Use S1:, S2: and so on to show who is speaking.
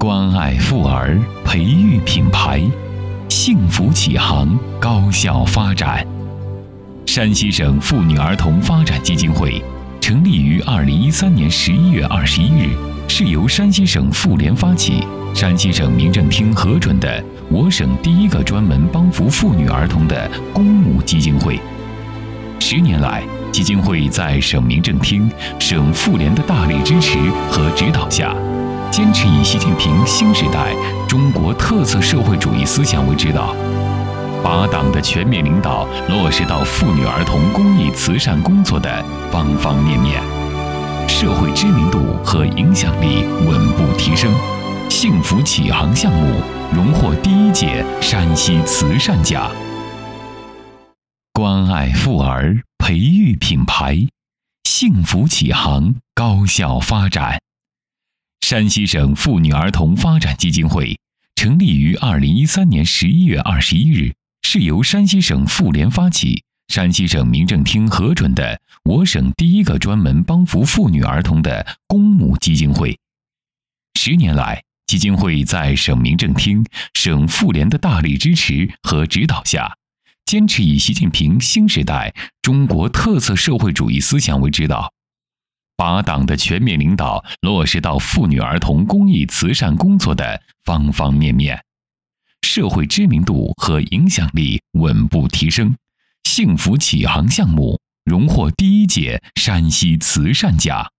S1: 关爱妇儿，培育品牌，幸福启航，高效发展。山西省妇女儿童发展基金会成立于2013年11月21日，是由山西省妇联发起，山西省民政厅核准的我省第一个专门帮扶妇女儿童的公募基金会。10年来，基金会在省民政厅、省妇联的大力支持和指导下，坚持以习近平新时代中国特色社会主义思想为指导，把党的全面领导落实到妇女儿童公益慈善工作的方方面面，社会知名度和影响力稳步提升，幸福启航项目荣获第1届山西慈善奖。关爱妇儿，培育品牌，幸福启航，高效发展。山西省妇女儿童发展基金会成立于2013年11月21日，是由山西省妇联发起，山西省民政厅核准的我省第一个专门帮扶妇女儿童的公募基金会。10年来，基金会在省民政厅、省妇联的大力支持和指导下，坚持以习近平新时代中国特色社会主义思想为指导，把党的全面领导落实到妇女儿童公益慈善工作的方方面面，社会知名度和影响力稳步提升，幸福启航项目荣获第1届山西慈善奖。